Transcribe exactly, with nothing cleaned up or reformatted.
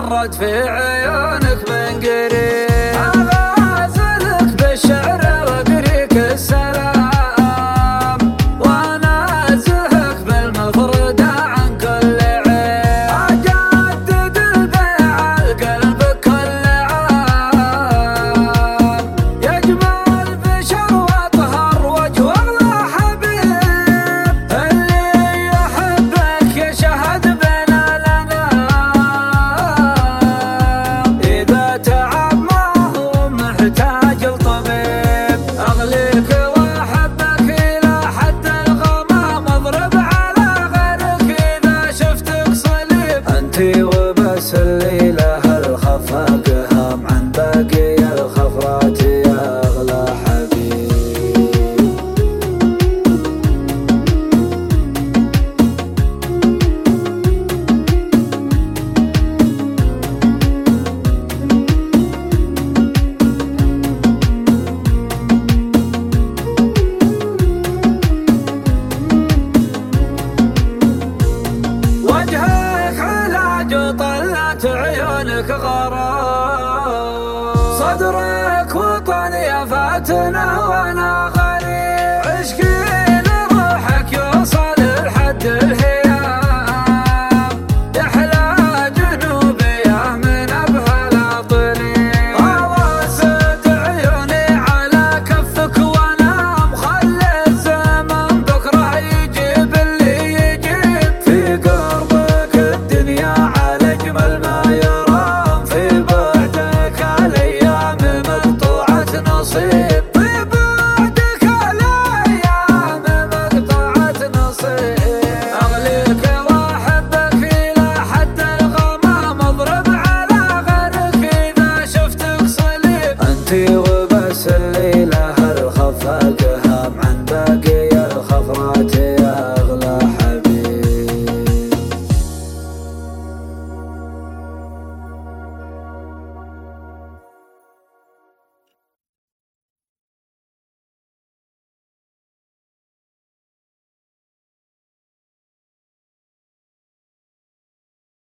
غرد في عيونك من قريب. أغازلك بالشعر وأقريك السلام، وأنازهك بالمفردة عن كل عيب. أجدد البيع القلب كل عام، يجمل بشر وأطهر وجه أغلى حبيب. اللي يحبك يشهد بين الأنام، إذا تعب ما هو محتاج لطبيب. أغليك وأحبك إلى حد الغمام، أضرب على غيرك إذا شفتك صليب. أنتي وبس اللي له الخفاق هام عن باقي الخفرات يا أغلى حبيب. وجهك علاج وطلت عيونك غرام، صدرك وطن يا فاتنة وانا غريب. عشقي لروحك يوصل لحد الهيام،